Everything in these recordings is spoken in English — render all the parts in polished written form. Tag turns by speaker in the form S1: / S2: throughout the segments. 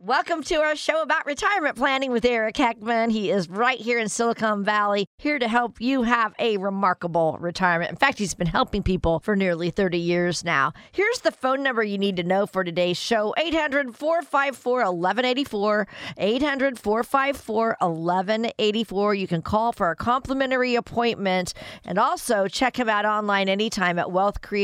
S1: Welcome to our show about retirement planning with Eric Heckman. He is right here in Silicon Valley, here to help you have a remarkable retirement. In fact, he's been helping people for nearly 30 years now. Here's the phone number you need to know for today's show, 800-454-1184, 800-454-1184. You can call for a complimentary appointment and also check him out online anytime at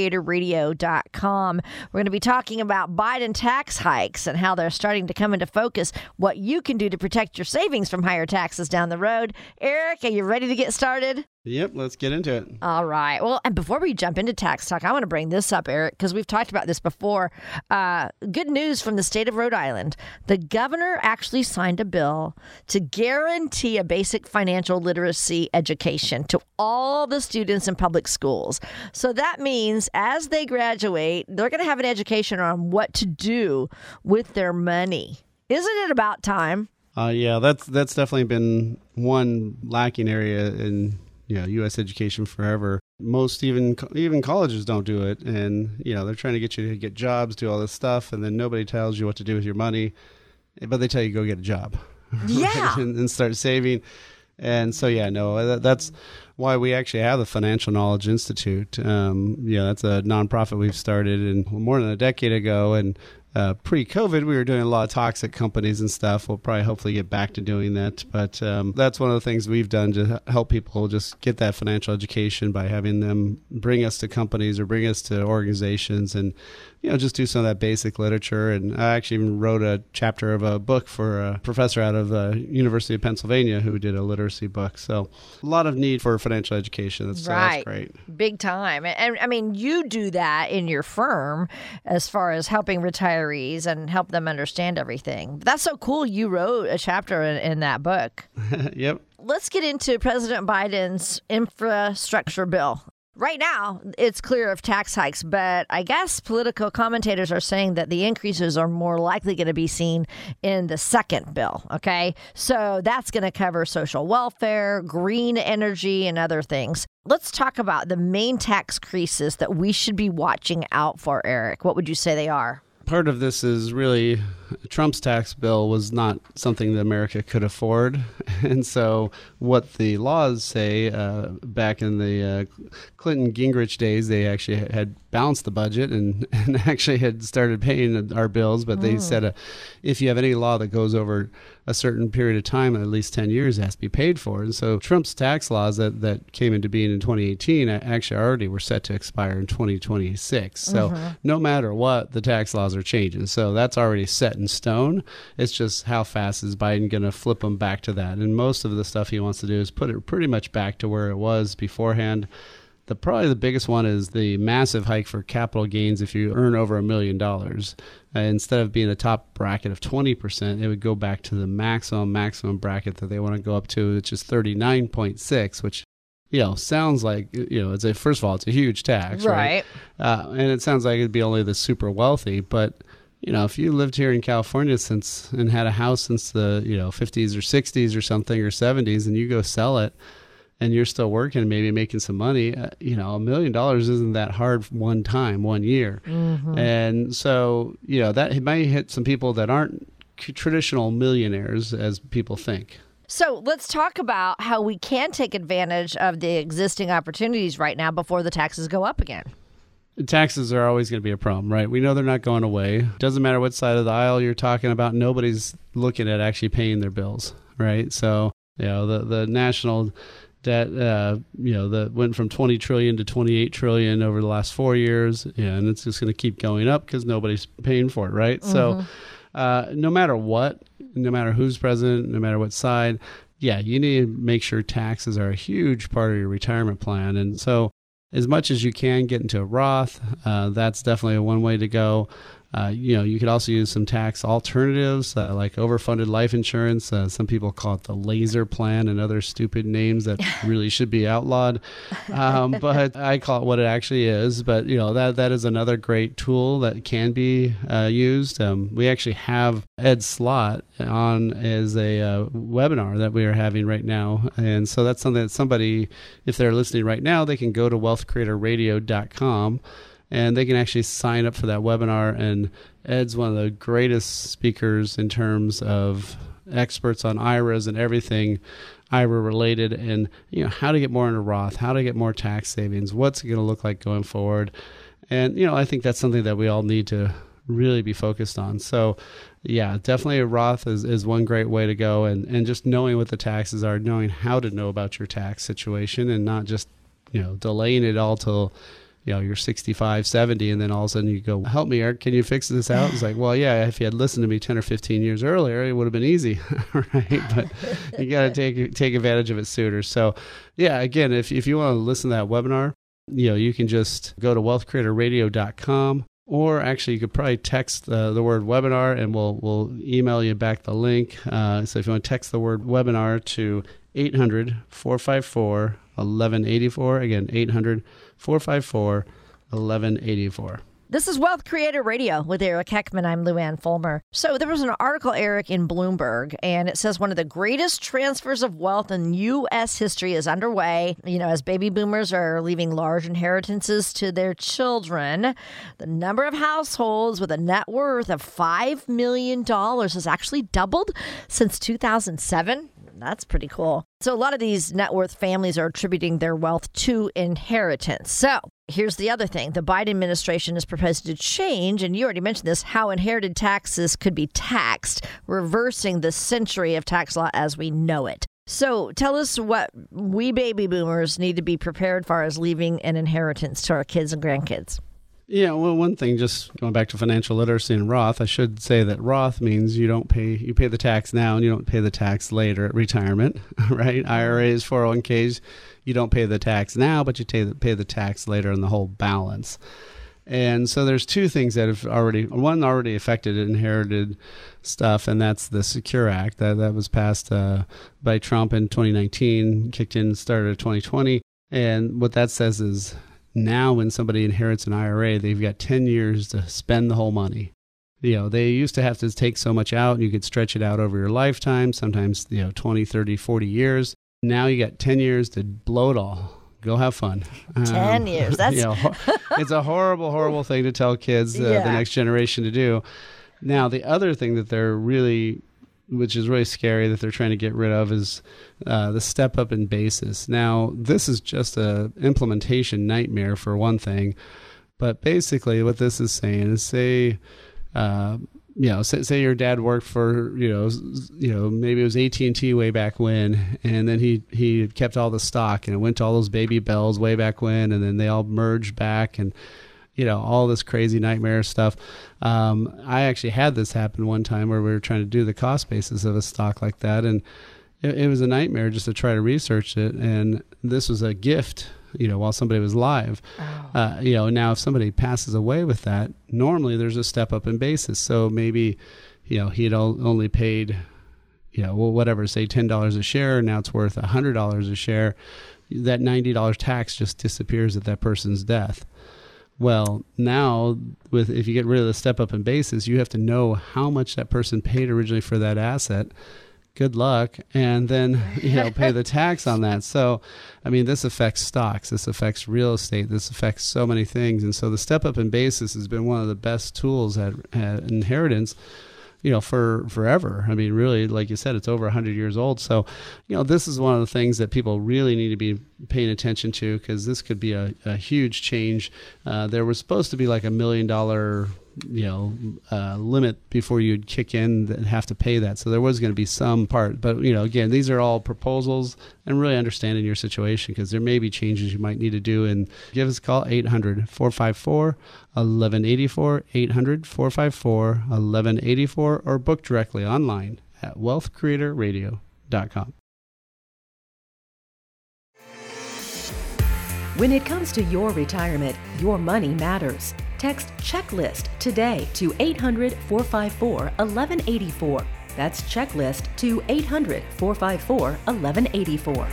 S1: wealthcreatorradio.com. We're going to be talking about Biden tax hikes and how they're starting to come into focus, what you can do to protect your savings from higher taxes down the road. Eric, are you ready to get started?
S2: Yep, let's get into it.
S1: All right. Well, and before we jump into tax talk, I want to bring this up, Eric, because we've talked about this before. Good news from the state of Rhode Island. The governor actually signed a bill to guarantee a basic financial literacy education to all the students in public schools. So that means as they graduate, they're going to have an education on what to do with their money. Isn't it about time?
S2: Yeah, that's definitely been one lacking area in U.S. education forever. Most even colleges don't do it, and they're trying to get you to get jobs, do all this stuff, and then nobody tells you what to do with your money, but they tell you go get a job,
S1: yeah,
S2: right? and start saving. And so that's why we actually have the Financial Knowledge Institute. That's a nonprofit we've started more than a decade ago, and pre-COVID, we were doing a lot of talks at companies and stuff. We'll probably hopefully get back to doing that. But that's one of the things we've done to help people just get that financial education by having them bring us to companies or bring us to organizations and, just do some of that basic literature. And I actually even wrote a chapter of a book for a professor out of the University of Pennsylvania who did a literacy book. So a lot of need for financial education. That's great.
S1: Big time. And I mean, you do that in your firm as far as helping retirees and help them understand everything. That's so cool. You wrote a chapter in that book.
S2: Yep.
S1: Let's get into President Biden's infrastructure bill. Right now, it's clear of tax hikes, but I guess political commentators are saying that the increases are more likely going to be seen in the second bill, okay? So that's going to cover social welfare, green energy, and other things. Let's talk about the main tax increases that we should be watching out for, Eric. What would you say they are?
S2: Part of this is really Trump's tax bill was not something that America could afford. And so what the laws say back in the Clinton Gingrich days, they actually had balanced the budget and actually had started paying our bills. But they said if you have any law that goes over a certain period of time, at least 10 years, it has to be paid for. And so Trump's tax laws that came into being in 2018 actually already were set to expire in 2026. So no matter what, the tax laws are changing. So that's already set in stone. It's just how fast is Biden going to flip them back to that? And most of the stuff he wants to do is put it pretty much back to where it was beforehand. Probably the biggest one is the massive hike for capital gains if you earn over $1 million. Instead of being a top bracket of 20%, it would go back to the maximum bracket that they want to go up to, which is 39.6, which sounds like, first of all, it's a huge tax, right? And it sounds like it'd be only the super wealthy, but if you lived here in California and had a house since the 50s or 60s or something or 70s, and you go sell it, and you're still working, maybe making some money, $1 million isn't that hard one year. And so, that might hit some people that aren't traditional millionaires as people think.
S1: So let's talk about how we can take advantage of the existing opportunities right now before the taxes go up again.
S2: Taxes are always going to be a problem, right? We know they're not going away. Doesn't matter what side of the aisle you're talking about. Nobody's looking at actually paying their bills, right? So, the national debt, that went from 20 trillion to 28 trillion over the last 4 years. And it's just going to keep going up because nobody's paying for it, right? So no matter what, no matter who's president, no matter what side, you need to make sure taxes are a huge part of your retirement plan. And so as much as you can get into a Roth, that's definitely one way to go. You could also use some tax alternatives like overfunded life insurance. Some people call it the laser plan and other stupid names that really should be outlawed. But I call it what it actually is. But, that is another great tool that can be used. We actually have Ed Slott on as a webinar that we are having right now. And so that's something that somebody, if they're listening right now, they can go to wealthcreatorradio.com. and they can actually sign up for that webinar. And Ed's one of the greatest speakers in terms of experts on IRAs and everything IRA related, and how to get more into Roth, how to get more tax savings, what's it going to look like going forward. And I think that's something that we all need to really be focused on. So yeah, definitely a Roth is one great way to go, and just knowing what the taxes are, knowing how to know about your tax situation, and not just delaying it all till you're 65, 70, and then all of a sudden you go, help me, Eric, can you fix this out? It's like, well, yeah, if you had listened to me 10 or 15 years earlier, it would have been easy, right? But you got to take advantage of it sooner. So yeah, again, if you want to listen to that webinar, you can just go to wealthcreatorradio.com, or actually you could probably text the word webinar, and we'll email you back the link. So if you want to text the word webinar to 800-454-1184, again, 800-454-1184.
S1: This is Wealth Creator Radio with Eric Heckman. I'm Luann Fulmer. So there was an article, Eric, in Bloomberg, and it says one of the greatest transfers of wealth in U.S. history is underway. As baby boomers are leaving large inheritances to their children, the number of households with a net worth of $5 million has actually doubled since 2007. That's pretty cool. So a lot of these net worth families are attributing their wealth to inheritance. So here's the other thing. The Biden administration is proposed to change, and you already mentioned this, how inherited taxes could be taxed, reversing the century of tax law as we know it. So tell us what we baby boomers need to be prepared for as leaving an inheritance to our kids and grandkids.
S2: Yeah, well, one thing, just going back to financial literacy and Roth, I should say that Roth means you pay the tax now and you don't pay the tax later at retirement, right? IRAs, 401ks, you don't pay the tax now, but you pay the tax later on the whole balance. And so there's two things that have already affected inherited stuff, and that's the Secure Act that was passed by Trump in 2019, kicked in, started in 2020. And what that says is, now when somebody inherits an IRA, they've got 10 years to spend the whole money. They used to have to take so much out, and you could stretch it out over your lifetime, sometimes 20, 30, 40 years. Now you got 10 years to blow it all. Go have fun.
S1: 10 years. That's
S2: it's a horrible, horrible thing to tell kids, the next generation to do. Now, the other thing that which is really scary that they're trying to get rid of, is the step up in basis. Now, this is just a implementation nightmare for one thing, but basically what this is saying is, say your dad worked for, maybe it was AT&T way back when, and then he kept all the stock, and it went to all those Baby Bells way back when, and then they all merged back, and all this crazy nightmare stuff. I actually had this happen one time where we were trying to do the cost basis of a stock like that, and it was a nightmare just to try to research it. And this was a gift, while somebody was alive. Oh. Now if somebody passes away with that, normally there's a step up in basis. So maybe, he'd only paid, whatever, say $10 a share. Now it's worth $100 a share. That $90 tax just disappears at that person's death. Well, now if you get rid of the step up in basis, you have to know how much that person paid originally for that asset. Good luck. And then, pay the tax on that. So, this affects stocks. This affects real estate. This affects so many things. And so the step up in basis has been one of the best tools at inheritance, for forever. Really, like you said, it's over 100 years old. So, this is one of the things that people really need to be paying attention to, because this could be a huge change. There was supposed to be like $1 million, limit before you'd kick in and have to pay that. So there was going to be some part. But, again, these are all proposals, and really understanding your situation, because there may be changes you might need to do. And give us a call, 800-454-1184, 800-454-1184, or book directly online at wealthcreatorradio.com.
S3: When it comes to your retirement, your money matters. Text CHECKLIST today to 800-454-1184. That's CHECKLIST to 800-454-1184.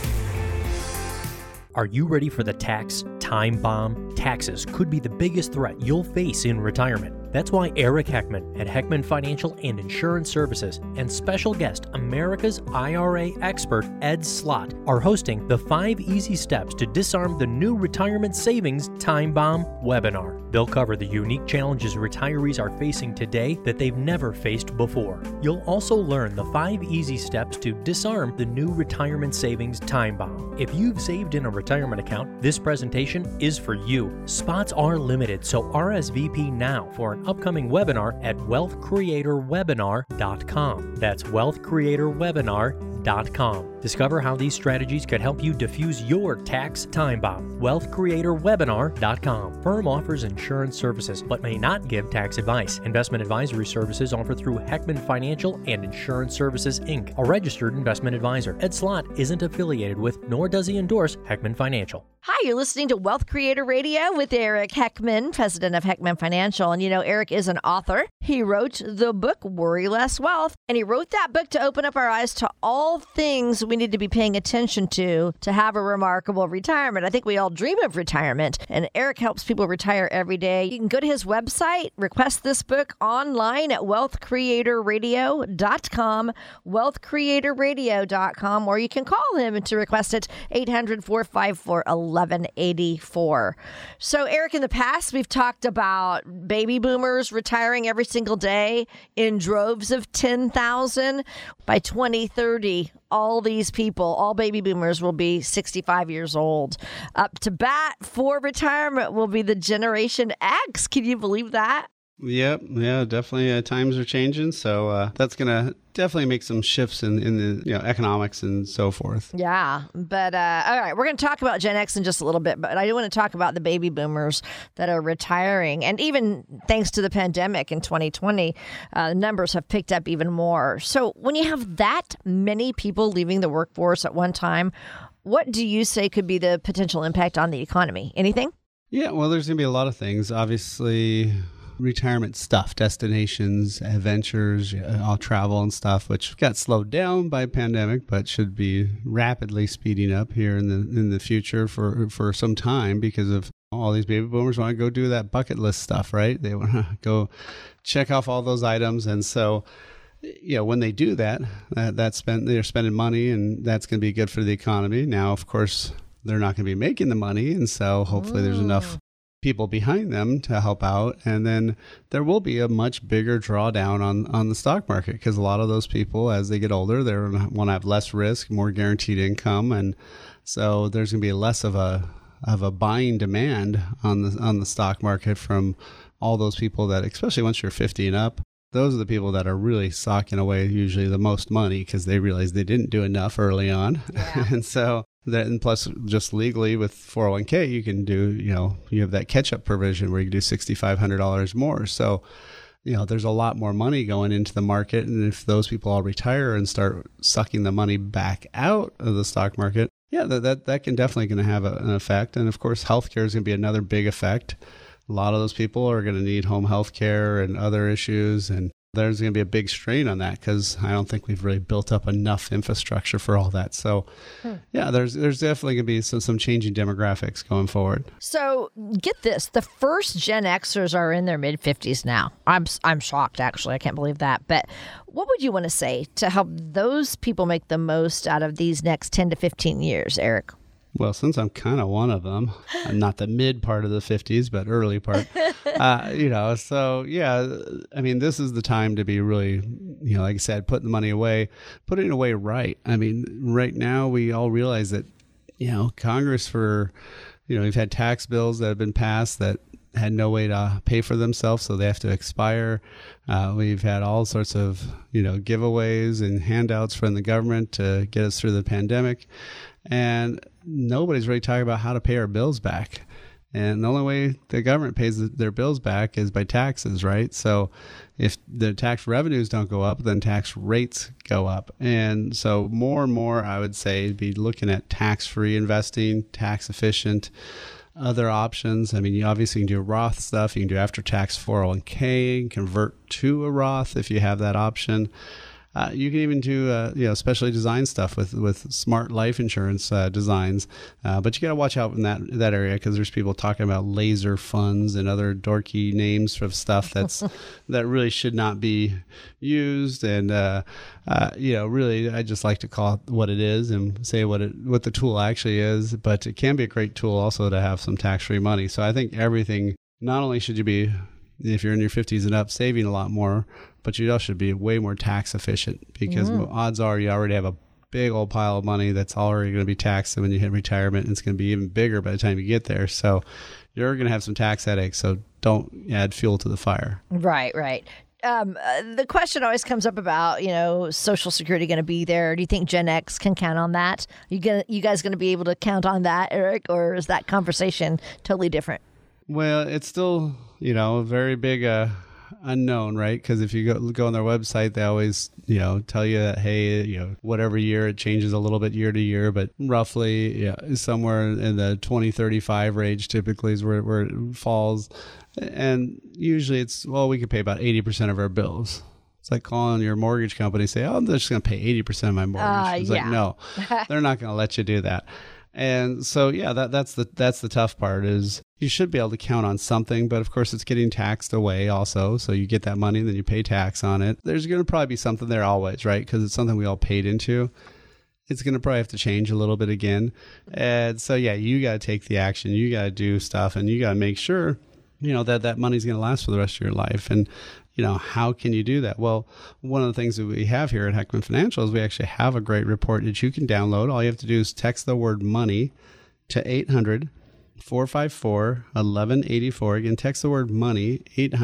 S4: Are you ready for the tax time bomb? Taxes could be the biggest threat you'll face in retirement. That's why Eric Heckman at Heckman Financial and Insurance Services and special guest America's IRA expert Ed Slott are hosting the 5 Easy Steps to Disarm the New Retirement Savings Time Bomb webinar. They'll cover the unique challenges retirees are facing today that they've never faced before. You'll also learn the 5 easy steps to disarm the new retirement savings time bomb. If you've saved in a retirement account, this presentation is for you. Spots are limited, so RSVP now for an upcoming webinar at wealthcreatorwebinar.com. That's wealthcreatorwebinar.com. Discover how these strategies could help you diffuse your tax time bomb. wealthcreatorwebinar.com. Firm offers insurance services but may not give tax advice. Investment advisory services offered through Heckman Financial and Insurance Services, Inc., a registered investment advisor. Ed Slott isn't affiliated with, nor does he endorse, Heckman Financial.
S1: Hi, you're listening to Wealth Creator Radio with Eric Heckman, president of Heckman Financial. And you know, Eric is an author. He wrote the book, Worry Less Wealth. And he wrote that book to open up our eyes to all things we need to be paying attention to have a remarkable retirement. I think we all dream of retirement. And Eric helps people retire every day. You can go to his website, request this book online at wealthcreatorradio.com, wealthcreatorradio.com, or you can call him to request it, 800-454-1184. So, Eric, in the past, we've talked about baby boomers retiring every single day in droves of 10,000. By 2030, all these people, all baby boomers, will be 65 years old. Up to bat for retirement will be the Generation X. Can you believe that?
S2: Yep. Yeah, definitely. Times are changing. So that's going to definitely make some shifts in the economics and so forth.
S1: Yeah. But all right, we're going to talk about Gen X in just a little bit. But I do want to talk about the baby boomers that are retiring. And even thanks to the pandemic in 2020, numbers have picked up even more. So when you have that many people leaving the workforce at one time, what do you say could be the potential impact on the economy? Anything?
S2: Yeah, well, there's going to be a lot of things. Obviously, retirement stuff, destinations, adventures, all travel and stuff, which got slowed down by pandemic, but should be rapidly speeding up here in the future for some time because of all these baby boomers want to go do that bucket list stuff, right? They want to go check off all those items. And so, when they do that, they're spending money, and that's going to be good for the economy. Now, of course, they're not going to be making the money. And so hopefully there's enough people behind them to help out. And then there will be a much bigger drawdown on the stock market because a lot of those people, as they get older, they want to have less risk, more guaranteed income. And so there's going to be less of a buying demand on the stock market from all those people that, especially once you're 50 and up, those are the people that are really socking away usually the most money because they realize they didn't do enough early on. Yeah. And so and plus, just legally with 401k, you can do, you have that catch-up provision where you can do $6,500 more. So, there's a lot more money going into the market. And if those people all retire and start sucking the money back out of the stock market, yeah, that can definitely going to have an effect. And of course, healthcare is going to be another big effect. A lot of those people are going to need home health care and other issues. And there's going to be a big strain on that because I don't think we've really built up enough infrastructure for all that. So, yeah, there's definitely going to be some changing demographics going forward.
S1: So get this. The first Gen Xers are in their mid-50s now. I'm shocked, actually. I can't believe that. But what would you want to say to help those people make the most out of these next 10 to 15 years, Eric?
S2: Well, since I'm kind of one of them, not the mid part of the 50s, but early part, so yeah, I mean, this is the time to be really, like I said, putting the money away, putting it away right. I mean, right now we all realize that, Congress we've had tax bills that have been passed that had no way to pay for themselves, so they have to expire. We've had all sorts of, giveaways and handouts from the government to get us through the pandemic. And nobody's really talking about how to pay our bills back. And the only way the government pays their bills back is by taxes, right? So if the tax revenues don't go up, then tax rates go up. And so more and more, I would say, be looking at tax-free investing, tax-efficient, other options. I mean, you obviously can do Roth stuff. You can do after-tax 401k, convert to a Roth if you have that option. You can even do specially designed stuff with smart life insurance designs. But you got to watch out in that area, because there's people talking about laser funds and other dorky names of stuff that really should not be used. And really, I just like to call it what it is and say what the tool actually is. But it can be a great tool also to have some tax-free money. So I think everything, not only should you be, if you're in your 50s and up, saving a lot more, but you also should be way more tax efficient, because odds are you already have a big old pile of money that's already going to be taxed when you hit retirement, and it's going to be even bigger by the time you get there. So you're going to have some tax headaches, so don't add fuel to the fire.
S1: Right. The question always comes up about, Social Security going to be there. Do you think Gen X can count on that? You guys going to be able to count on that, Eric, or is that conversation totally different?
S2: Well, it's still, a very big unknown, right? Because if you go on their website, they always, tell you that, hey, whatever year, it changes a little bit year to year, but roughly somewhere in the 2035 range typically is where it falls. And usually it's, we could pay about 80% of our bills. It's like calling your mortgage company and say, I'm just going to pay 80% of my mortgage. It's like, no, they're not going to let you do that. And so, that's the tough part, is you should be able to count on something, but of course it's getting taxed away also. So you get that money and then you pay tax on it. There's going to probably be something there always, right? Because it's something we all paid into. It's going to probably have to change a little bit again. And so, you got to take the action. You got to do stuff, and you got to make sure, that money's going to last for the rest of your life. And, how can you do that? Well, one of the things that we have here at Heckman Financial is we actually have a great report that you can download. All you have to do is text the word money to 800-454-1184. Again, text the word money,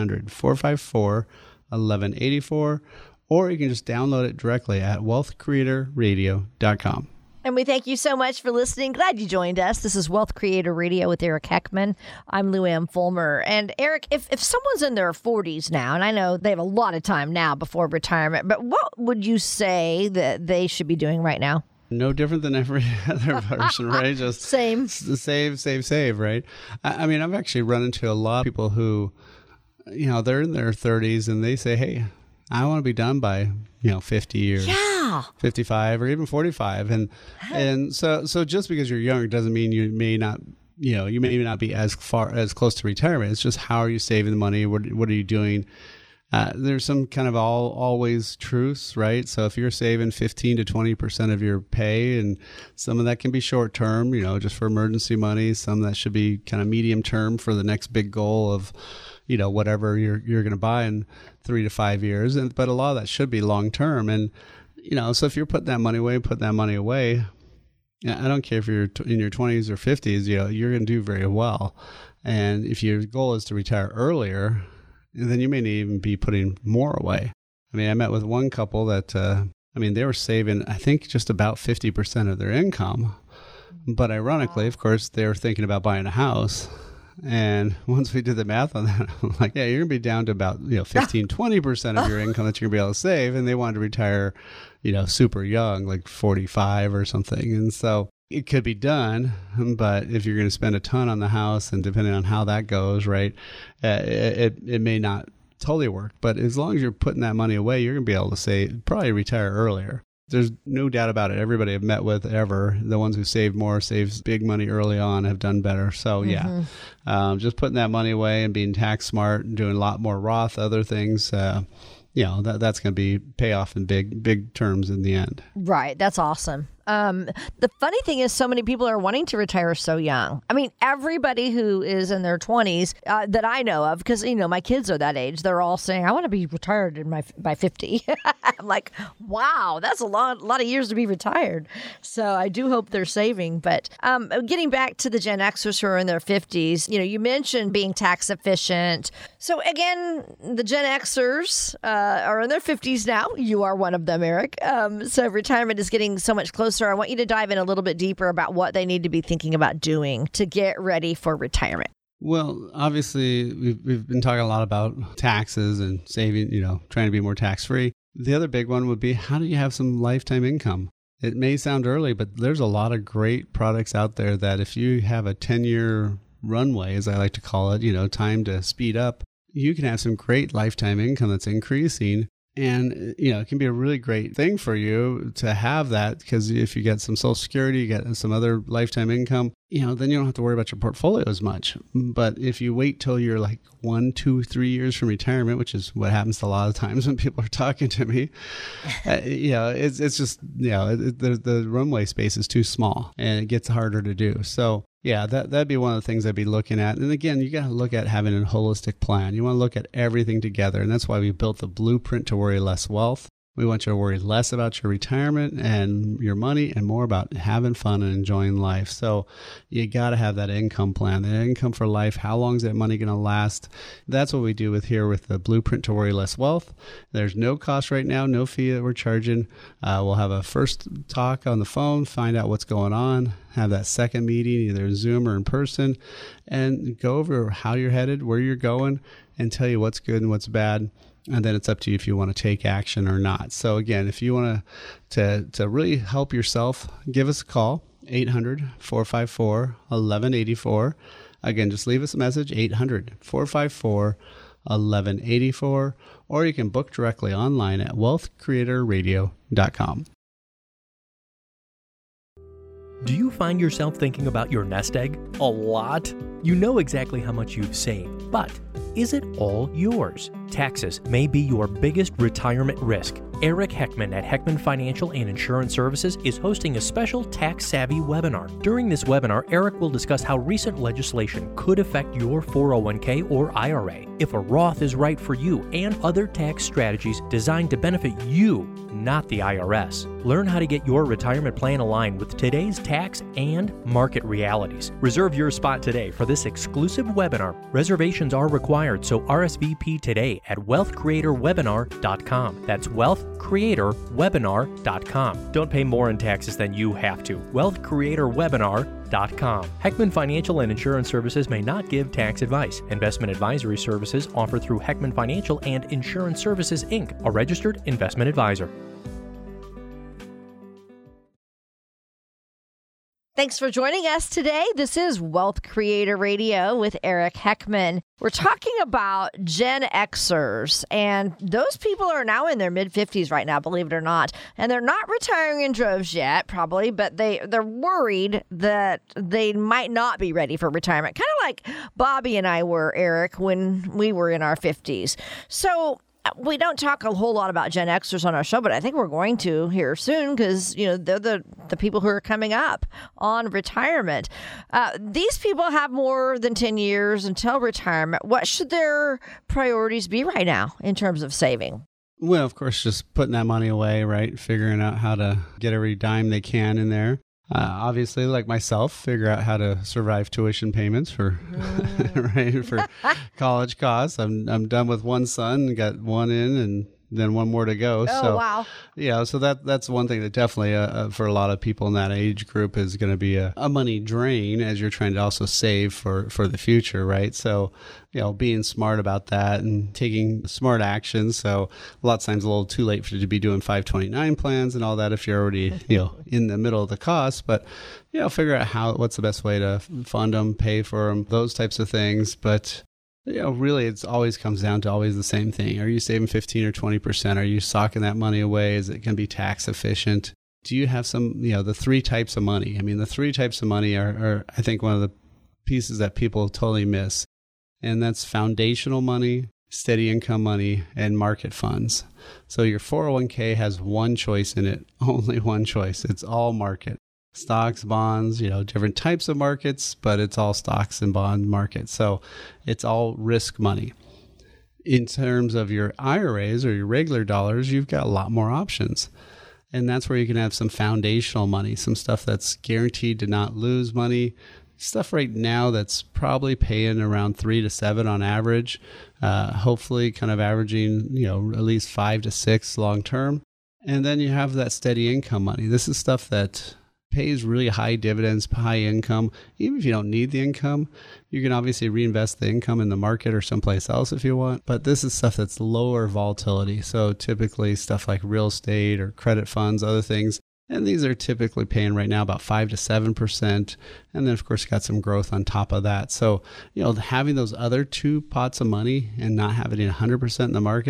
S2: 800-454-1184, or you can just download it directly at wealthcreatorradio.com.
S1: And we thank you so much for listening. Glad you joined us. This is Wealth Creator Radio with Eric Heckman. I'm Lou Ann Fulmer. And Eric, if someone's in their 40s now, and I know they have a lot of time now before retirement, but what would you say that they should be doing right now?
S2: No different than every other person, right? Just
S1: save,
S2: right? I mean, I've actually run into a lot of people who, they're in their 30s and they say, hey, I want to be done by, 50 years.
S1: Yeah.
S2: 55 or even 45. And so just because you're younger doesn't mean you may not be as close to retirement. It's just, how are you saving the money? What are you doing? There's some kind of always truths, right? So if you're saving 15 to 20% of your pay, and some of that can be short term, just for emergency money, some that should be kind of medium term for the next big goal of, whatever you're going to buy in 3 to 5 years. But a lot of that should be long term. And, so if you're putting that money away, I don't care if you're in your 20s or 50s, you're going to do very well. And if your goal is to retire earlier, then you may not even be putting more away. I mean, I met with one couple that, they were saving, I think, just about 50% of their income. But ironically, of course, they were thinking about buying a house. And once we did the math on that, I'm like, you're going to be down to about 15, 20% of your income that you're going to be able to save. And they wanted to retire, super young, like 45 or something. And so it could be done, but if you're going to spend a ton on the house, and depending on how that goes, right, it may not totally work. But as long as you're putting that money away, you're going to be able to probably retire earlier. There's no doubt about it. Everybody I've met with ever, the ones who saved big money early on, have done better. So just putting that money away and being tax smart and doing a lot more Roth, other things, that's going to pay off in big terms in the end.
S1: Right. That's awesome. The funny thing is, so many people are wanting to retire so young. I mean, everybody who is in their 20s that I know of, because, my kids are that age, they're all saying, I want to be retired by 50. I'm like, wow, that's a lot of years to be retired. So I do hope they're saving. But getting back to the Gen Xers who are in their 50s, you mentioned being tax efficient. So again, the Gen Xers are in their 50s now. You are one of them, Eric. So retirement is getting so much closer. I want you to dive in a little bit deeper about what they need to be thinking about doing to get ready for retirement.
S2: Well, obviously, we've been talking a lot about taxes and saving, trying to be more tax-free. The other big one would be, how do you have some lifetime income? It may sound early, but there's a lot of great products out there that if you have a 10-year runway, as I like to call it, time to speed up, you can have some great lifetime income that's increasing. And, it can be a really great thing for you to have that, because if you get some Social Security, you get some other lifetime income, then you don't have to worry about your portfolio as much. But if you wait till you're like 1, 2, 3 years from retirement, which is what happens a lot of times when people are talking to me, it's just, the runway space is too small and it gets harder to do. So that'd be one of the things I'd be looking at. And again, you got to look at having a holistic plan. You want to look at everything together. And that's why we built the Blueprint to Worry Less Wealth. We want you to worry less about your retirement and your money and more about having fun and enjoying life. So you got to have that income plan, the income for life. How long is that money going to last? That's what we do with the Blueprint to Worry Less Wealth. There's no cost right now, no fee that we're charging. We'll have a first talk on the phone, find out what's going on, have that second meeting, either Zoom or in person, and go over how you're headed, where you're going, and tell you what's good and what's bad. And then it's up to you if you want to take action or not. So again, if you want to really help yourself, give us a call, 800-454-1184. Again, just leave us a message, 800-454-1184, or you can book directly online at wealthcreatorradio.com.
S4: Do you find yourself thinking about your nest egg a lot? You know exactly how much you've saved, but is it all yours? Taxes may be your biggest retirement risk. Eric Heckman at Heckman Financial and Insurance Services is hosting a special tax-savvy webinar. During this webinar, Eric will discuss how recent legislation could affect your 401k or IRA, if a Roth is right for you, and other tax strategies designed to benefit you, not the IRS. Learn how to get your retirement plan aligned with today's tax and market realities. Reserve your spot today for this exclusive webinar. Reservations are required, so RSVP today at wealthcreatorwebinar.com. That's wealthcreatorwebinar.com. Don't pay more in taxes than you have to. wealthcreatorwebinar.com. Heckman Financial and Insurance Services may not give tax advice. Investment advisory services offered through Heckman Financial and Insurance Services, Inc., a registered investment advisor.
S1: Thanks for joining us today. This is Wealth Creator Radio with Eric Heckman. We're talking about Gen Xers, and those people are now in their mid-50s right now, believe it or not. And they're not retiring in droves yet, probably, but they're worried that they might not be ready for retirement. Kind of like Bobby and I were, Eric, when we were in our 50s. So we don't talk a whole lot about Gen Xers on our show, but I think we're going to here soon because, they're the people who are coming up on retirement. These people have more than 10 years until retirement. What should their priorities be right now in terms of saving?
S2: Well, of course, just putting that money away, right? Figuring out how to get every dime they can in there. Obviously, like myself, figure out how to survive tuition payments for for college costs. I'm done with one son, got one in, and then one more to go.
S1: Oh, wow.
S2: Yeah, so that's one thing that definitely for a lot of people in that age group is going to be a money drain as you're trying to also save for the future, right? So, being smart about that and taking smart actions. So a lot of times a little too late for you to be doing 529 plans and all that if you're already, in the middle of the cost. But, figure out what's the best way to fund them, pay for them, those types of things. But really, it always comes down to always the same thing. Are you saving 15 or 20%? Are you socking that money away? Is it going to be tax efficient? Do you have some, the three types of money? I mean, the three types of money are, I think, one of the pieces that people totally miss. And that's foundational money, steady income money, and market funds. So your 401k has one choice in it, only one choice. It's all market. Stocks, bonds, different types of markets, but it's all stocks and bond markets. So it's all risk money. In terms of your IRAs or your regular dollars, you've got a lot more options. And that's where you can have some foundational money, some stuff that's guaranteed to not lose money. Stuff right now that's probably paying around 3 to 7 on average, hopefully kind of averaging, at least 5 to 6 long term. And then you have that steady income money. This is stuff that pays really high dividends, high income. Even if you don't need the income, you can obviously reinvest the income in the market or someplace else if you want. But this is stuff that's lower volatility. So typically stuff like real estate or credit funds, other things. And these are typically paying right now about 5 to 7%. And then, of course, got some growth on top of that. So, having those other two pots of money and not having it 100% in the market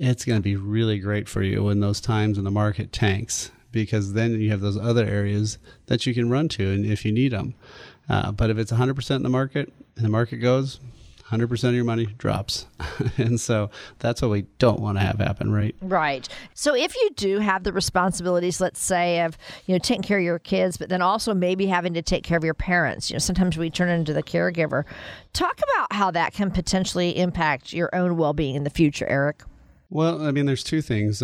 S2: it's going to be really great for you in those times when the market tanks, because then you have those other areas that you can run to and if you need them. But if it's 100% in the market and the market goes, 100% of your money drops. And so that's what we don't want to have happen, right?
S1: Right. So if you do have the responsibilities, let's say, of, taking care of your kids, but then also maybe having to take care of your parents, sometimes we turn into the caregiver. Talk about how that can potentially impact your own well-being in the future, Eric.
S2: Well, I mean, there's two things.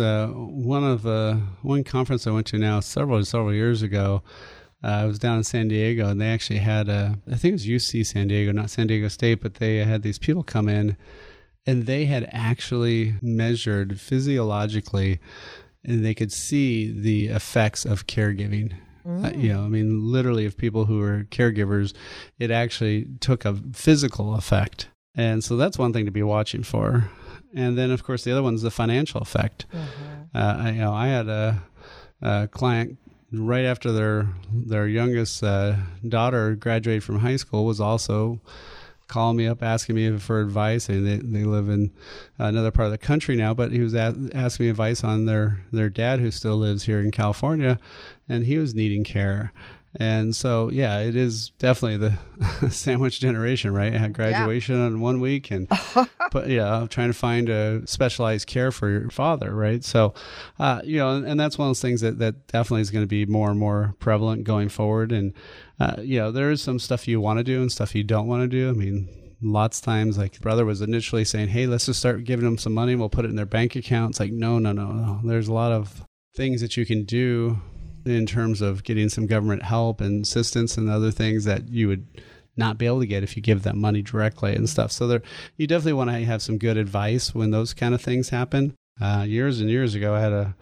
S2: One conference I went to now several years ago, I was down in San Diego, and they actually had I think it was UC San Diego, not San Diego State, but they had these people come in, and they had actually measured physiologically, and they could see the effects of caregiving. Literally, of people who were caregivers, it actually took a physical effect. And so that's one thing to be watching for. And then, of course, the other one's the financial effect. Mm-hmm. I had a client right after their youngest daughter graduated from high school was also calling me up asking me for advice. And they live in another part of the country now, but he was asking me advice on their dad, who still lives here in California, and he was needing care. And so, yeah, it is definitely the sandwich generation, right? I had graduation in 1 week and trying to find a specialized care for your father, right? So, and that's one of those things that definitely is going to be more and more prevalent going forward. And, there is some stuff you want to do and stuff you don't want to do. I mean, lots of times, like, brother was initially saying, hey, let's just start giving them some money and we'll put it in their bank account. It's like, no. There's a lot of things that you can do in terms of getting some government help and assistance and other things that you would not be able to get if you give them money directly and stuff. So you definitely want to have some good advice when those kind of things happen. Years and years ago, I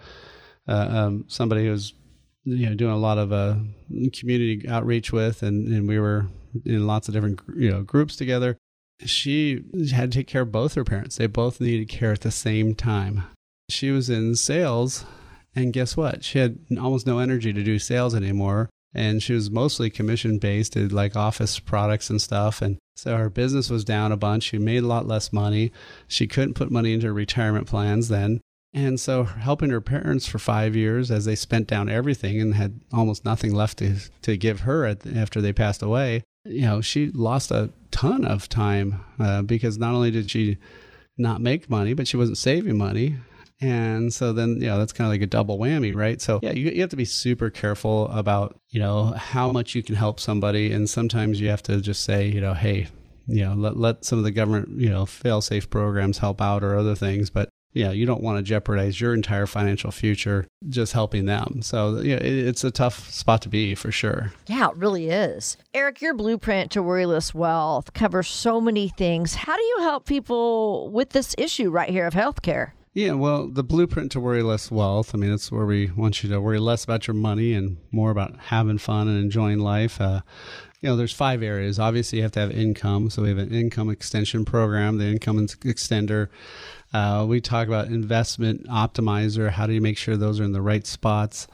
S2: had somebody who was doing a lot of community outreach with, and we were in lots of different groups together. She had to take care of both her parents. They both needed care at the same time. She was in sales. And guess what? She had almost no energy to do sales anymore. And she was mostly commission-based, did like office products and stuff. And so her business was down a bunch. She made a lot less money. She couldn't put money into her retirement plans then. And so helping her parents for 5 years as they spent down everything and had almost nothing left to give her after they passed away, she lost a ton of time because not only did she not make money, but she wasn't saving money. And so then, that's kind of like a double whammy, right? So you have to be super careful about, how much you can help somebody. And sometimes you have to just say, hey, let some of the government, fail-safe programs help out or other things. But you don't want to jeopardize your entire financial future just helping them. So it's a tough spot to be for sure.
S1: Yeah, it really is. Eric, your blueprint to worryless wealth covers so many things. How do you help people with this issue right here of healthcare?
S2: Yeah, well, the blueprint to worry less wealth, I mean, it's where we want you to worry less about your money and more about having fun and enjoying life. There's 5 areas. Obviously, you have to have income. So we have an income extension program, the income extender. We talk about investment optimizer. How do you make sure those are in the right spots?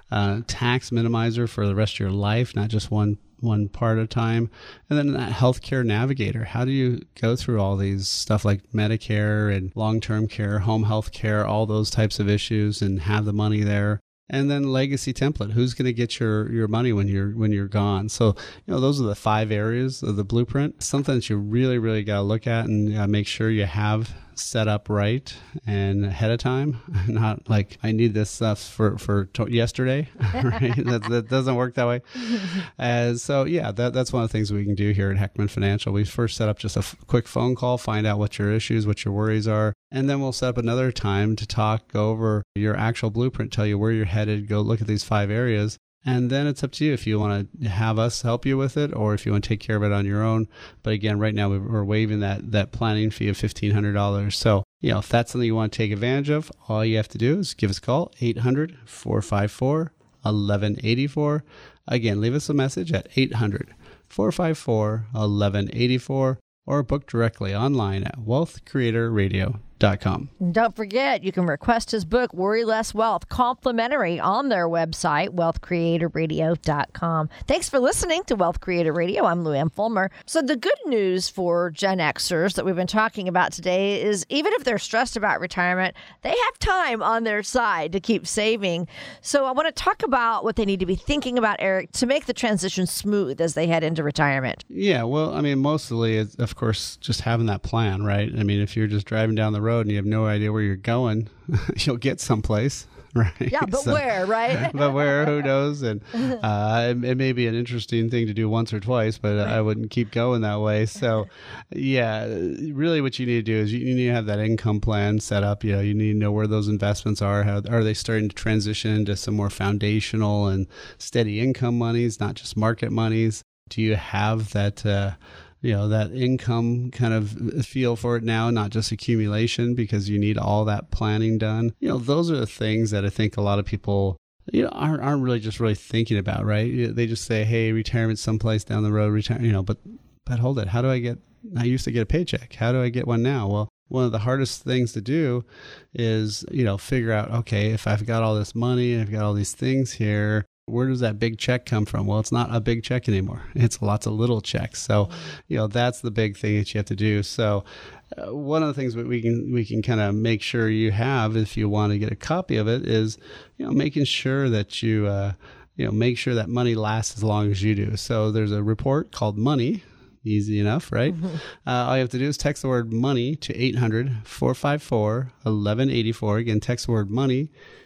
S2: Tax minimizer for the rest of your life, not just one part at a time. And then that healthcare navigator. How do you go through all these stuff like Medicare and long-term care, home health care, all those types of issues and have the money there? And then legacy template. Who's going to get your money when you're gone? So, those are the 5 areas of the blueprint. Something that you really, really got to look at and make sure you have set up right and ahead of time. Not like, I need this stuff for yesterday, right? That doesn't work that way. So that's one of the things we can do here at Heckman Financial. We first set up just a quick phone call, find out what your issues, what your worries are, and then we'll set up another time to talk, go over your actual blueprint, tell you where you're headed, go look at these 5 areas. And then it's up to you if you want to have us help you with it or if you want to take care of it on your own. But again, right now we're waiving that planning fee of $1,500. So, if that's something you want to take advantage of, all you have to do is give us a call, 800-454-1184. Again, leave us a message at 800-454-1184 or book directly online at wealthcreatorradio.com.
S1: And don't forget, you can request his book, Worry Less Wealth, complimentary on their website, wealthcreatorradio.com. Thanks for listening to Wealth Creator Radio. I'm Lou Ann Fulmer. So the good news for Gen Xers that we've been talking about today is even if they're stressed about retirement, they have time on their side to keep saving. So I want to talk about what they need to be thinking about, Eric, to make the transition smooth as they head into retirement.
S2: Yeah, well, I mean, mostly, it's, of course, just having that plan, right? I mean, if you're just driving down the road and you have no idea where you're going, you'll get someplace, right?
S1: Yeah, but where, right?
S2: But where, who knows? And it may be an interesting thing to do once or twice, but I wouldn't keep going that way. So, yeah, really what you need to do is you need to have that income plan set up. You need to know where those investments are. How are they starting to transition into some more foundational and steady income monies, not just market monies? Do you have that that income kind of feel for it now, not just accumulation, because you need all that planning done? Those are the things that I think a lot of people, aren't really thinking about, right? They just say, hey, retirement someplace down the road, but hold it. How do I used to get a paycheck. How do I get one now? Well, one of the hardest things to do is, figure out, okay, if I've got all this money, I've got all these things here, where does that big check come from? Well, it's not a big check anymore. It's lots of little checks. So, that's the big thing that you have to do. So one of the things that we can kind of make sure you have, if you want to get a copy of it, is, making sure that you, make sure that money lasts as long as you do. So there's a report called Money. Easy enough, right? Mm-hmm. All you have to do is text the word money to 800-454-1184. Again, text the word money,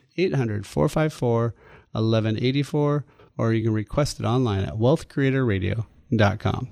S2: 800-454-1184, or you can request it online at wealthcreatorradio.com.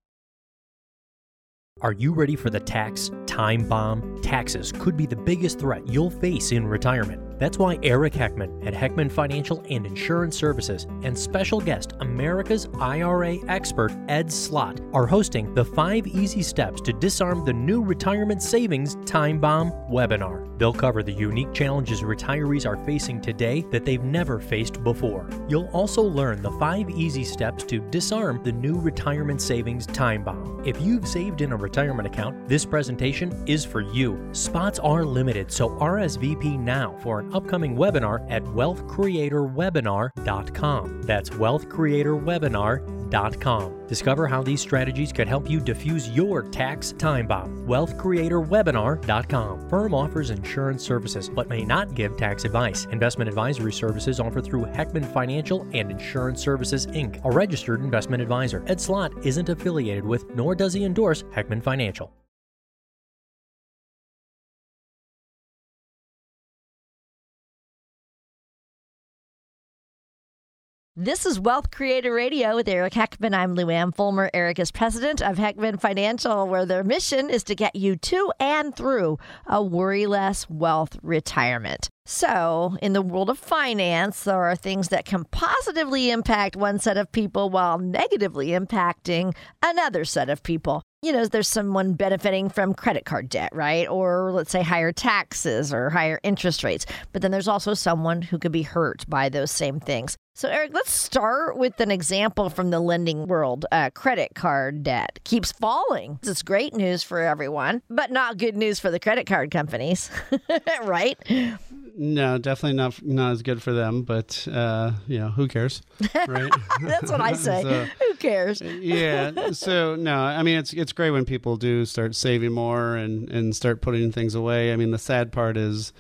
S4: Are you ready for the tax time bomb? Taxes could be the biggest threat you'll face in retirement. That's why Eric Heckman at Heckman Financial and Insurance Services and special guest America's IRA expert Ed Slott are hosting the 5 Easy Steps to Disarm the New Retirement Savings Time Bomb webinar. They'll cover the unique challenges retirees are facing today that they've never faced before. You'll also learn the 5 easy steps to disarm the new retirement savings time bomb. If you've saved in a retirement account, this presentation is for you. Spots are limited, so RSVP now for an upcoming webinar at wealthcreatorwebinar.com. That's wealthcreatorwebinar.com. Discover how these strategies could help you diffuse your tax time bomb. wealthcreatorwebinar.com. Firm offers insurance services but may not give tax advice. Investment advisory services offered through Heckman Financial and Insurance Services, Inc., a registered investment advisor. Ed Slott isn't affiliated with, nor does he endorse, Heckman Financial.
S1: This is Wealth Creator Radio with Eric Heckman. I'm Lou Ann Fulmer. Eric is president of Heckman Financial, where their mission is to get you to and through a worry-less wealth retirement. So, in the world of finance, there are things that can positively impact one set of people while negatively impacting another set of people. There's someone benefiting from credit card debt, right? Or let's say higher taxes or higher interest rates. But then there's also someone who could be hurt by those same things. So, Eric, let's start with an example from the lending world. Credit card debt keeps falling. It's great news for everyone, but not good news for the credit card companies, right?
S2: No, definitely not as good for them, but, who cares, right?
S1: That's what I say. So, who cares?
S2: Yeah. So, no, I mean, it's great when people do start saving more and start putting things away. I mean, the sad part is,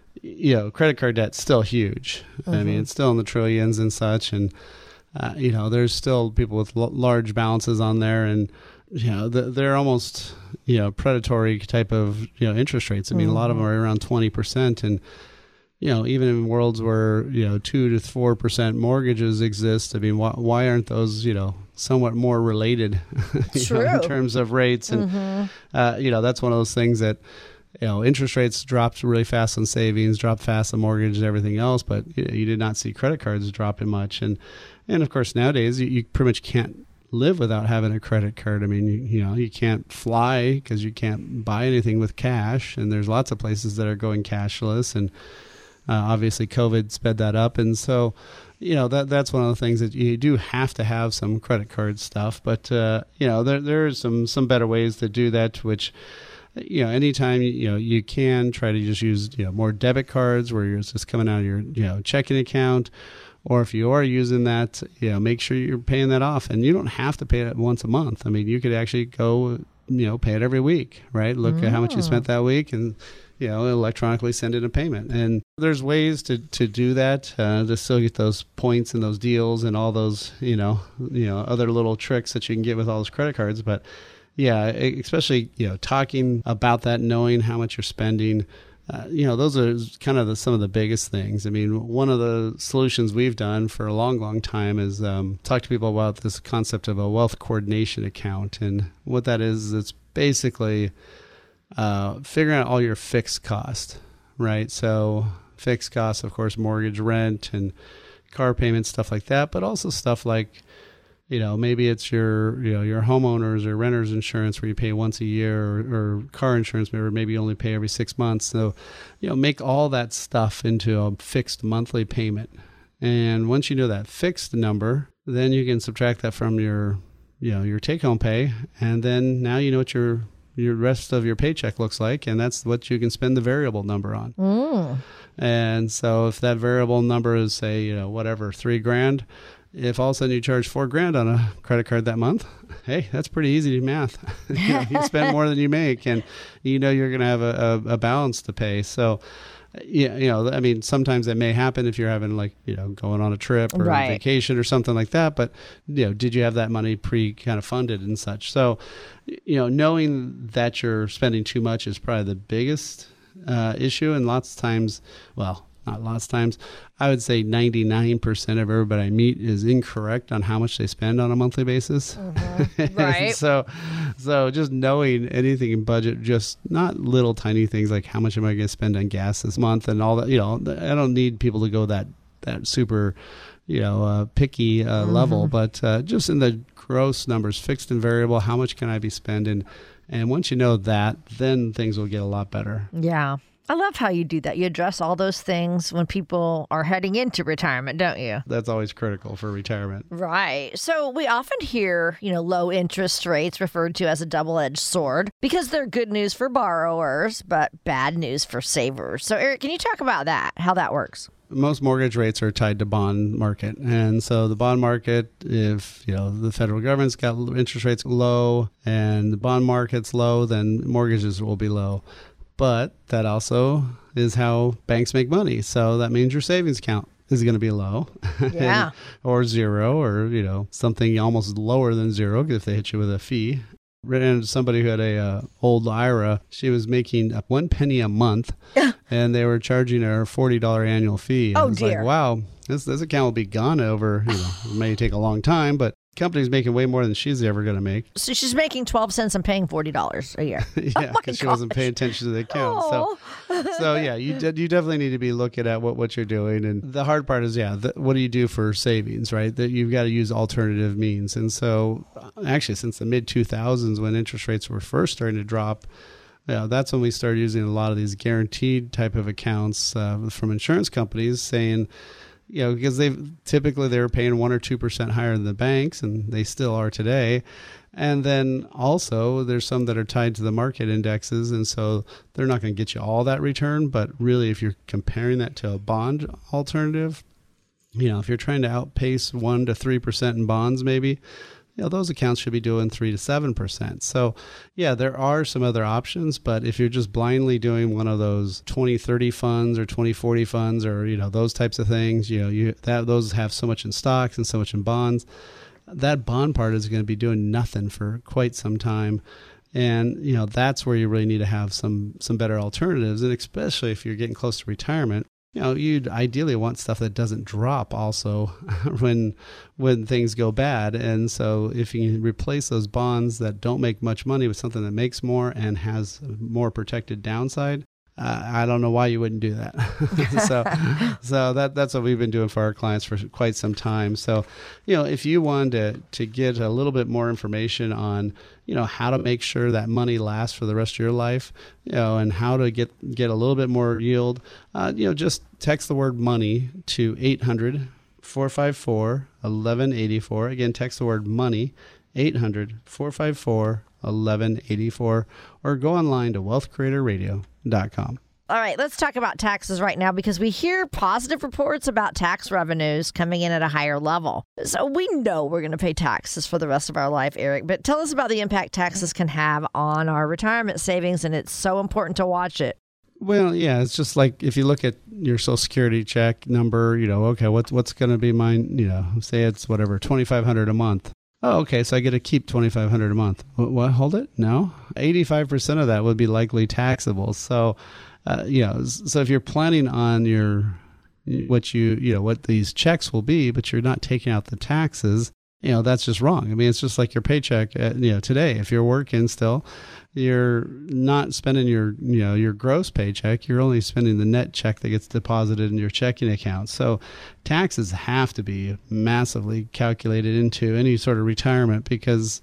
S2: credit card debt's still huge. Mm-hmm. I mean, it's still in the trillions and such. And, there's still people with large balances on there. And, they're almost, predatory type of, interest rates. I mean, mm-hmm. a lot of them are around 20%. And, even in worlds where, 2 to 4% mortgages exist, I mean, why aren't those, somewhat more related in terms of rates? And, mm-hmm. That's one of those things that, interest rates dropped really fast on savings, dropped fast on mortgages and everything else, but you did not see credit cards dropping much. And of course, nowadays, you pretty much can't live without having a credit card. I mean, you can't fly because you can't buy anything with cash. And there's lots of places that are going cashless. And obviously, COVID sped that up. And so, that's one of the things that you do have to have some credit card stuff. But, there are some better ways to do that, which anytime, you can try to just use, more debit cards where it's just coming out of your, checking account. Or if you are using that, make sure you're paying that off. And you don't have to pay it once a month. I mean, you could actually go, pay it every week, right? Look at how much you spent that week and, electronically send in a payment. And there's ways to do that, to still get those points and those deals and all those, other little tricks that you can get with all those credit cards. But yeah, especially, talking about that, knowing how much you're spending, those are kind of some of the biggest things. I mean, one of the solutions we've done for a long, long time is talk to people about this concept of a wealth coordination account. And what that is, it's basically figuring out all your fixed cost, right? So fixed costs, of course, mortgage, rent, and car payments, stuff like that, but also stuff like, maybe it's your homeowners or renters insurance where you pay once a year, or car insurance, maybe you only pay every 6 months. So, make all that stuff into a fixed monthly payment. And once you know that fixed number, then you can subtract that from your take home pay. And then now you know what your rest of your paycheck looks like. And that's what you can spend the variable number on. And so if that variable number is, say, $3,000, if all of a sudden you charge $4,000 on a credit card that month, hey, that's pretty easy math. You spend more than you make, and you're going to have a balance to pay. So, I mean, sometimes that may happen if you're having going on a trip or a vacation or something like that. But did you have that money kind of funded and such? So, knowing that you're spending too much is probably the biggest issue, and lots of times, not lots of times, I would say 99% of everybody I meet is incorrect on how much they spend on a monthly basis. Right. so just knowing anything in budget, just not little tiny things like how much am I going to spend on gas this month and all that. I don't need people to go that super, picky level, but just in the gross numbers, fixed and variable, how much can I be spending? And once you know that, then things will get a lot better.
S1: Yeah. I love how you do that. You address all those things when people are heading into retirement, don't you?
S2: That's always critical for retirement.
S1: Right. So we often hear, low interest rates referred to as a double-edged sword because they're good news for borrowers, but bad news for savers. So Eric, can you talk about that, how that works?
S2: Most mortgage rates are tied to bond market. And so the bond market, if, the federal government's got interest rates low and the bond market's low, then mortgages will be low. But that also is how banks make money. So that means your savings account is going to be low.
S1: Yeah.
S2: or zero, or, something almost lower than zero if they hit you with a fee. Ran into somebody who had a old IRA. She was making $1 penny a month, and they were charging her a $40 annual fee. And
S1: oh,
S2: it's
S1: dear.
S2: Like, wow, this account will be gone over, it may take a long time, but company's making way more than she's ever going to make.
S1: So she's making 12 cents and paying $40 a year.
S2: Yeah, because she wasn't paying attention to the account. So yeah, you definitely need to be looking at what you're doing. And the hard part is, what do you do for savings, right? That you've got to use alternative means. And so actually since the mid-2000s when interest rates were first starting to drop, that's when we started using a lot of these guaranteed type of accounts from insurance companies saying, because they were paying 1 or 2% higher than the banks, and they still are today. And then also there's some that are tied to the market indexes, and so they're not going to get you all that return. But really, if you're comparing that to a bond alternative, if you're trying to outpace 1 to 3% in bonds, maybe, those accounts should be doing 3 to 7%. So, there are some other options, but if you're just blindly doing one of those 20-30 funds or 20-40 funds or, those types of things, those have so much in stocks and so much in bonds, that bond part is going to be doing nothing for quite some time. And, that's where you really need to have some better alternatives. And especially if you're getting close to retirement, you'd ideally want stuff that doesn't drop also when things go bad. And so if you can replace those bonds that don't make much money with something that makes more and has more protected downside, I don't know why you wouldn't do that. so that's what we've been doing for our clients for quite some time. So, if you wanted to get a little bit more information on, how to make sure that money lasts for the rest of your life, and how to get a little bit more yield, just text the word money to 800-454-1184. Again, text the word money, 800-454-1184, or go online to wealthcreatorradio.com.
S1: All right, let's talk about taxes right now because we hear positive reports about tax revenues coming in at a higher level. So we know we're going to pay taxes for the rest of our life, Eric, but tell us about the impact taxes can have on our retirement savings, and it's so important to watch it.
S2: Well, yeah, it's just like if you look at your Social Security check number, okay, what's going to be mine, say it's whatever, $2,500 a month. Oh, okay, so I get to keep $2,500 a month. What? Hold it? No. 85% of that would be likely taxable. So, so if you're planning on what these checks will be, but you're not taking out the taxes, that's just wrong. I mean, it's just like your paycheck, today. If you're working still, you're not spending your gross paycheck. You're only spending the net check that gets deposited in your checking account. So taxes have to be massively calculated into any sort of retirement because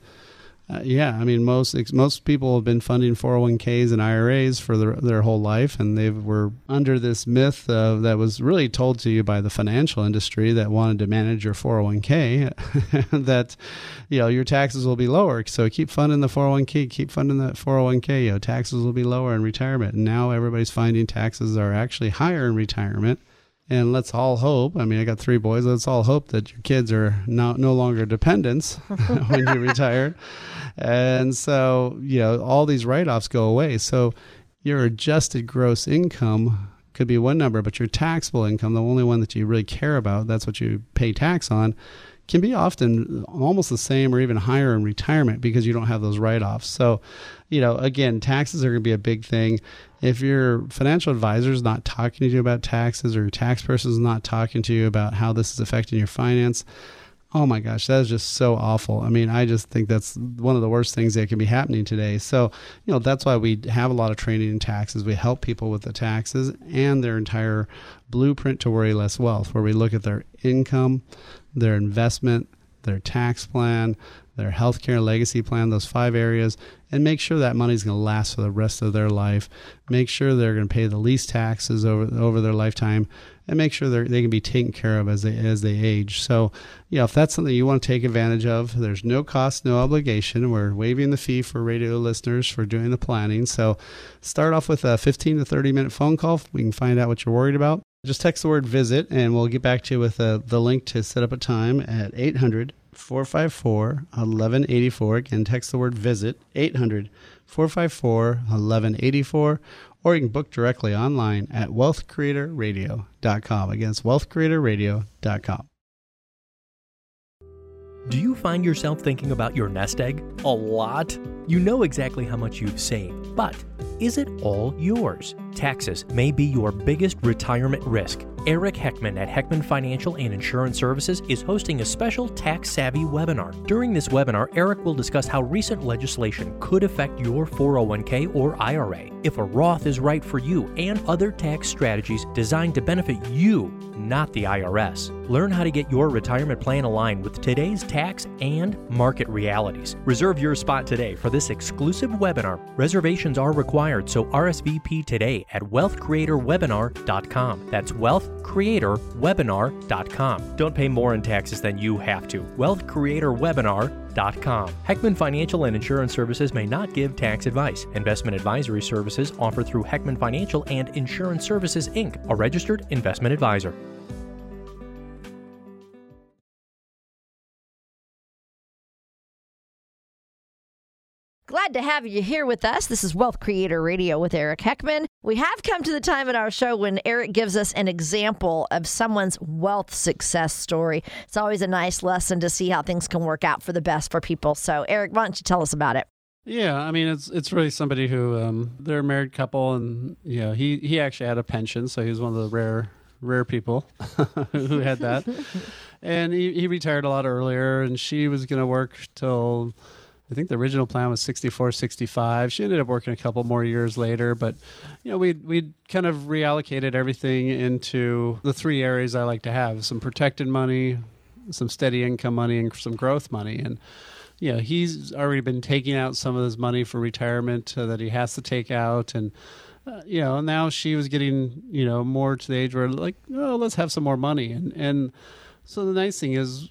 S2: most people have been funding 401ks and IRAs for their whole life, and they were under this myth that was really told to you by the financial industry that wanted to manage your 401k that your taxes will be lower. So keep funding the 401k, keep funding that 401k. Taxes will be lower in retirement. And now everybody's finding taxes are actually higher in retirement. And let's all hope, I got 3 boys, let's all hope that your kids are no longer dependents when you retire. And so, all these write-offs go away. So your adjusted gross income could be one number, but your taxable income, the only one that you really care about, that's what you pay tax on, can be often almost the same or even higher in retirement because you don't have those write-offs. So, again, taxes are going to be a big thing. If your financial advisor is not talking to you about taxes or your tax person is not talking to you about how this is affecting your finance, oh my gosh, that is just so awful. I just think that's one of the worst things that can be happening today. So, that's why we have a lot of training in taxes. We help people with the taxes and their entire blueprint to worry less wealth, where we look at their income, their investment, their tax plan, their healthcare legacy plan, those 5 areas, and make sure that money's going to last for the rest of their life. Make sure they're going to pay the least taxes over their lifetime, and make sure they can be taken care of as they age. So, if that's something you want to take advantage of, there's no cost, no obligation. We're waiving the fee for radio listeners for doing the planning. So start off with a 15 to 30-minute phone call. We can find out what you're worried about. Just text the word VISIT, and we'll get back to you with the link to set up a time at 800-454-1184. Again, text the word VISIT, 800-454-1184. Or you can book directly online at wealthcreatorradio.com. Again, it's wealthcreatorradio.com.
S4: Do you find yourself thinking about your nest egg a lot? You know exactly how much you've saved, but is it all yours? Taxes may be your biggest retirement risk. Eric Heckman at Heckman Financial and Insurance Services is hosting a special tax-savvy webinar. During this webinar, Eric will discuss how recent legislation could affect your 401k or IRA, if a Roth is right for you, and other tax strategies designed to benefit you, not the IRS. Learn how to get your retirement plan aligned with today's tax and market realities. Reserve your spot today for this exclusive webinar. Reservations are required, so RSVP today at wealthcreatorwebinar.com. That's wealthcreatorwebinar.com. Don't pay more in taxes than you have to. wealthcreatorwebinar.com. Heckman Financial and Insurance Services may not give tax advice. Investment advisory services offered through Heckman Financial and Insurance Services, Inc., a registered investment advisor.
S1: Glad to have you here with us. This is Wealth Creator Radio with Eric Heckman. We have come to the time in our show when Eric gives us an example of someone's wealth success story. It's always a nice lesson to see how things can work out for the best for people. So, Eric, why don't you tell us about it?
S2: Yeah, it's really somebody who they're a married couple, and he actually had a pension, so he was one of the rare people who had that. And he retired a lot earlier, and she was going to work till, I think the original plan was 64, 65. She ended up working a couple more years later, but we kind of reallocated everything into the 3 areas I like to have: some protected money, some steady income money, and some growth money. And he's already been taking out some of his money for retirement that he has to take out, and now she was getting more to the age where let's have some more money. And so the nice thing is,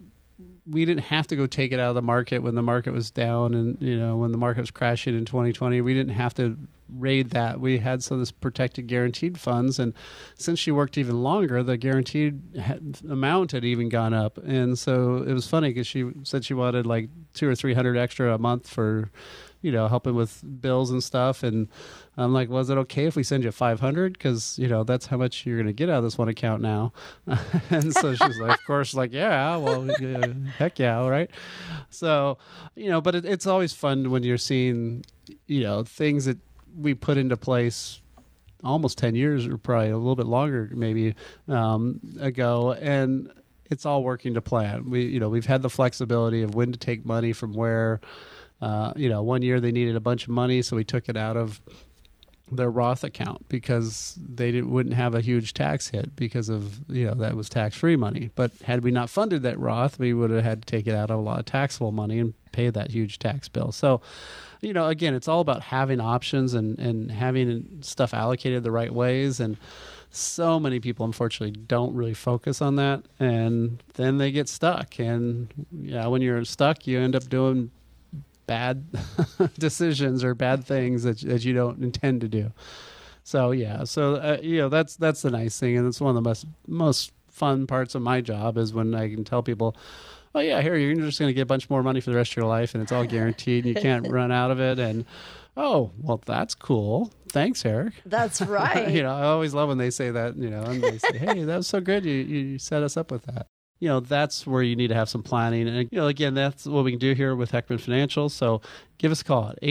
S2: we didn't have to go take it out of the market when the market was down, and when the market was crashing in 2020. We didn't have to raid that. We had some of this protected guaranteed funds, and since she worked even longer, the guaranteed amount had even gone up. And so it was funny because she said she wanted like $200 or $300 extra a month for helping with bills and stuff. And I'm like, was it okay if we send you $500? Because, that's how much you're going to get out of this one account now. And so she's like, of course, like, yeah, well, heck yeah, all right. So, but it's always fun when you're seeing, things that we put into place almost 10 years or probably a little bit longer maybe ago. And it's all working to plan. We've had the flexibility of when to take money from where. 1 year they needed a bunch of money, so we took it out of their Roth account because they wouldn't have a huge tax hit because of, that was tax-free money. But had we not funded that Roth, we would have had to take it out of a lot of taxable money and pay that huge tax bill. So, again, it's all about having options and having stuff allocated the right ways. And so many people, unfortunately, don't really focus on that, and then they get stuck. And when you're stuck, you end up doing bad decisions or bad things that you don't intend to do. So that's the nice thing, and it's one of the most fun parts of my job is when I can tell people, oh yeah, here you're just going to get a bunch more money for the rest of your life, and it's all guaranteed, and you can't run out of it. And oh, well, that's cool. Thanks, Eric.
S1: That's right.
S2: I always love when they say that. And they say, hey, that was so good. You set us up with that. That's where you need to have some planning. And, again, that's what we can do here with Heckman Financial. So give us a call at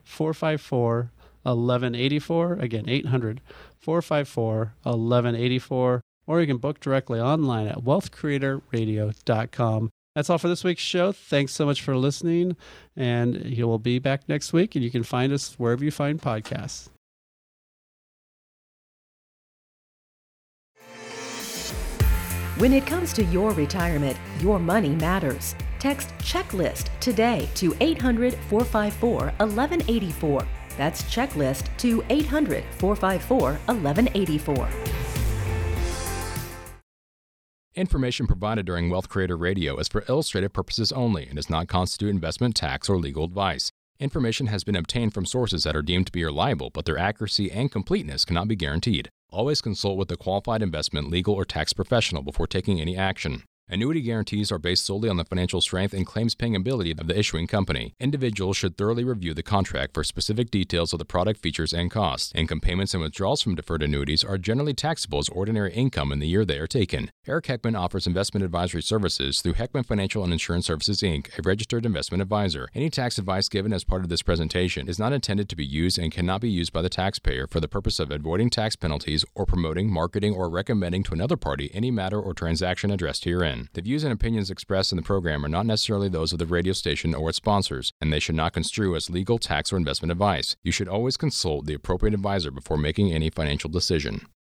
S2: 800-454-1184. Again, 800-454-1184. Or you can book directly online at wealthcreatorradio.com. That's all for this week's show. Thanks so much for listening. And we'll be back next week, and you can find us wherever you find podcasts.
S3: When it comes to your retirement, your money matters. Text CHECKLIST today to 800-454-1184. That's CHECKLIST to 800-454-1184.
S5: Information provided during Wealth Creator Radio is for illustrative purposes only and does not constitute investment, tax, or legal advice. Information has been obtained from sources that are deemed to be reliable, but their accuracy and completeness cannot be guaranteed. Always consult with a qualified investment, legal, or tax professional before taking any action. Annuity guarantees are based solely on the financial strength and claims-paying ability of the issuing company. Individuals should thoroughly review the contract for specific details of the product features and costs. Income payments and withdrawals from deferred annuities are generally taxable as ordinary income in the year they are taken. Eric Heckman offers investment advisory services through Heckman Financial and Insurance Services, Inc., a registered investment advisor. Any tax advice given as part of this presentation is not intended to be used and cannot be used by the taxpayer for the purpose of avoiding tax penalties or promoting, marketing, or recommending to another party any matter or transaction addressed herein. The views and opinions expressed in the program are not necessarily those of the radio station or its sponsors, and they should not construe as legal, tax, or investment advice. You should always consult the appropriate advisor before making any financial decision.